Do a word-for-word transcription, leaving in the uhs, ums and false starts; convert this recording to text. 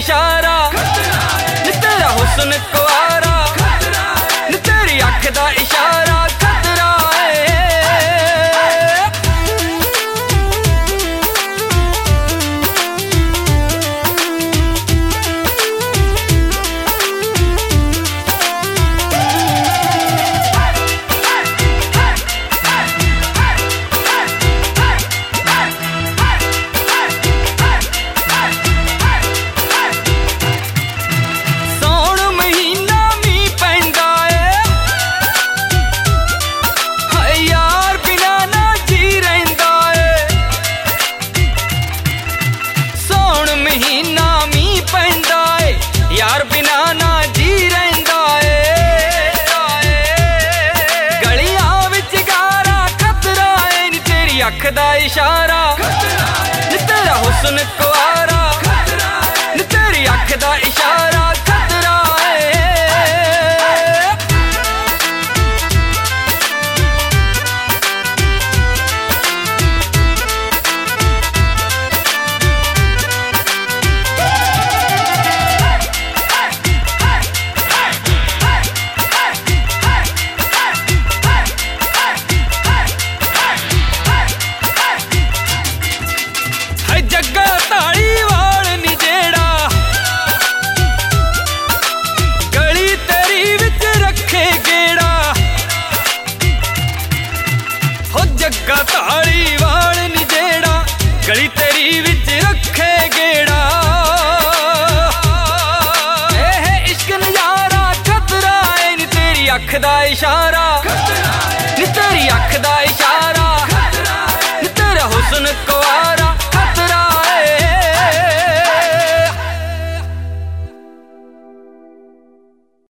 इशारा नी तेरा हुस्न कुआरा नी तेरी अख दा इशारा खतरा यार बिना ना जी रहिंदा ए गलियां विच गारा खतरा है नी तेरी अख दा इशारा नी तेरा हुस्न कुआरा नी तेरी अख दा इशारा खतरा जग्गा ताली वाल नी जेड़ा गली तेरी विच रखे गेड़ा हो जग्गा ताली वाल नी जेड़ा गली तेरी विच रखे गेड़ा ए इश्क नजारा खतरा है नी तेरी अख दा इशारा।